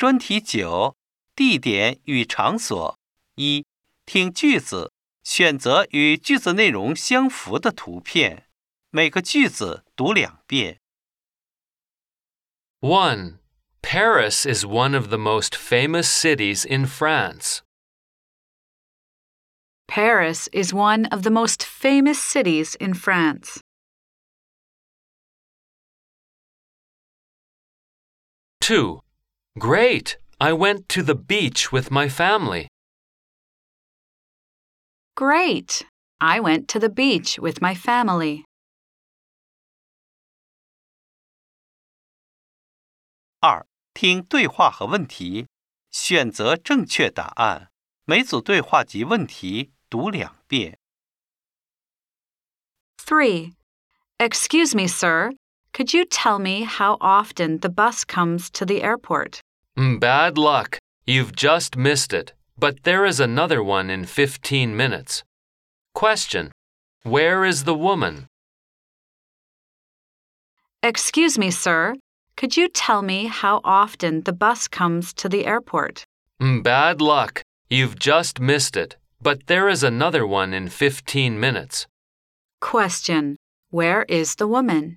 专题9，地点与场所。1. 听句子，选择与句子内容相符的图片。每个句子读2遍。 1. Paris is one of the most famous cities in France. Paris is one of the most famous cities in France. 2. Great! I went to the beach with my family. Great! I went to the beach with my family. 2. 听对话和问题，选择正确答案。每组对话及问题读2遍。 3. Excuse me, sir. Could you tell me how often the bus comes to the airport? Bad luck. You've just missed it, but there is another one in 15 minutes. Question. Where is the woman? Excuse me, sir. Could you tell me how often the bus comes to the airport? Bad luck. You've just missed it, but there is another one in 15 minutes. Question. Where is the woman?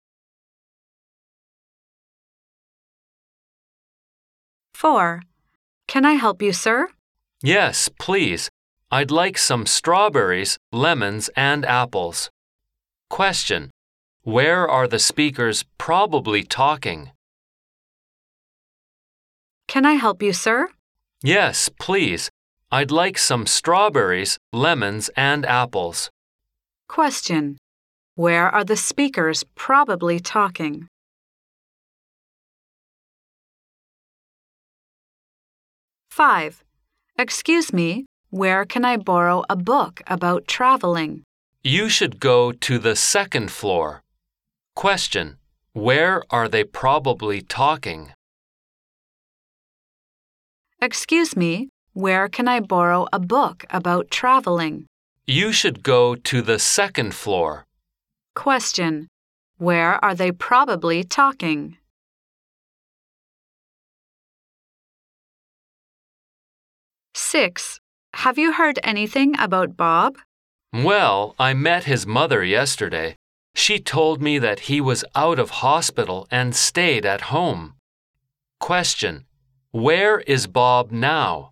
4. Can I help you, sir? Yes, please. I'd like some strawberries, lemons, and apples. Question. Where are the speakers probably talking? Can I help you, sir? Yes, please. I'd like some strawberries, lemons, and apples. Question. Where are the speakers probably talking? 5. Excuse me, where can I borrow a book about traveling? You should go to the 2nd floor. Question. Where are they probably talking? Excuse me, where can I borrow a book about traveling? You should go to the 2nd floor. Question. Where are they probably talking? 6. Have you heard anything about Bob? Well, I met his mother yesterday. She told me that he was out of hospital and stayed at home. Question. Where is Bob now?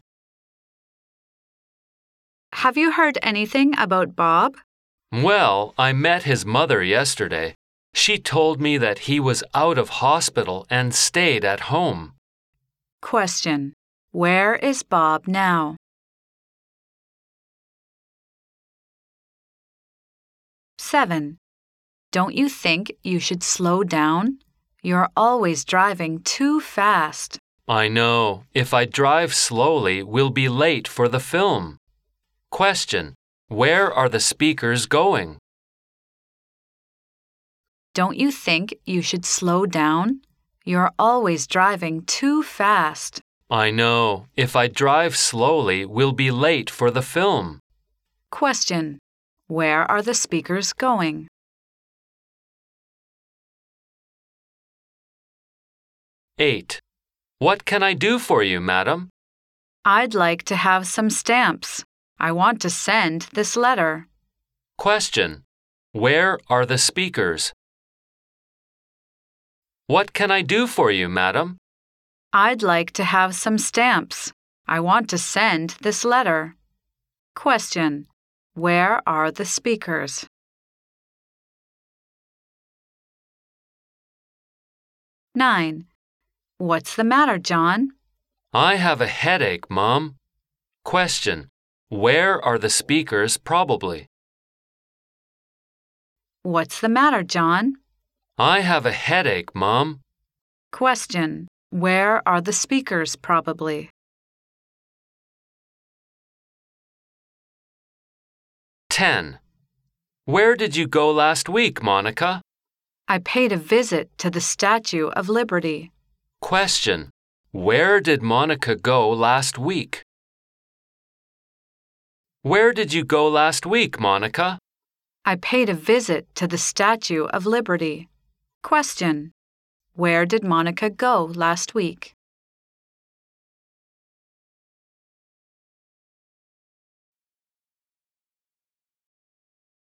Have you heard anything about Bob? Well, I met his mother yesterday. She told me that he was out of hospital and stayed at home. Question. Where is Bob now? 7. Don't you think you should slow down? You're always driving too fast. I know. If I drive slowly, we'll be late for the film. Question. Where are the speakers going? Don't you think you should slow down? You're always driving too fast. I know. If I drive slowly, we'll be late for the film. Question. Where are the speakers going? 8. What can I do for you, madam? I'd like to have some stamps. I want to send this letter. Question. Where are the speakers? What can I do for you, madam? I'd like to have some stamps. I want to send this letter. Question. Where are the speakers? 9. What's the matter, John? I have a headache, Mom. Question. Where are the speakers probably? What's the matter, John? I have a headache, Mom. Question. Where are the speakers probably? 10. Where did you go last week, Monica? I paid a visit to the Statue of Liberty. Question. Where did Monica go last week? Where did you go last week, Monica? I paid a visit to the Statue of Liberty. Question. Where did Monica go last week?